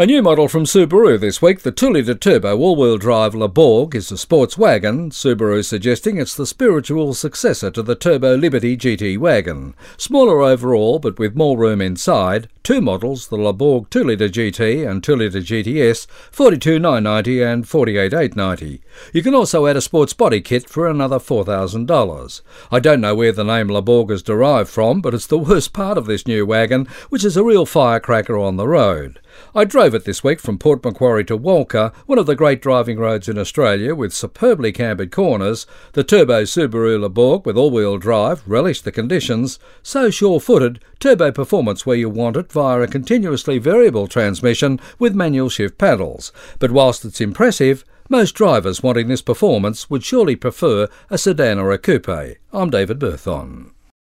A new model from Subaru this week, the 2-litre turbo all-wheel drive Laborg, is a sports wagon, Subaru suggesting it's the spiritual successor to the Turbo Liberty GT wagon. Smaller overall, but with more room inside, two models, the Laborg 2-litre GT and 2-litre GTS, $42,990 and $48,890. You can also add a sports body kit for another $4,000. I don't know where the name Laborg is derived from, but it's the worst part of this new wagon, which is a real firecracker on the road. I drove it this week from Port Macquarie to Walker, one of the great driving roads in Australia with superbly cambered corners. The turbo Subaru Laborg with all-wheel drive relished the conditions, so sure-footed, turbo performance where you want it via a continuously variable transmission with manual shift paddles. But whilst it's impressive, most drivers wanting this performance would surely prefer a sedan or a coupe. I'm David Berthon.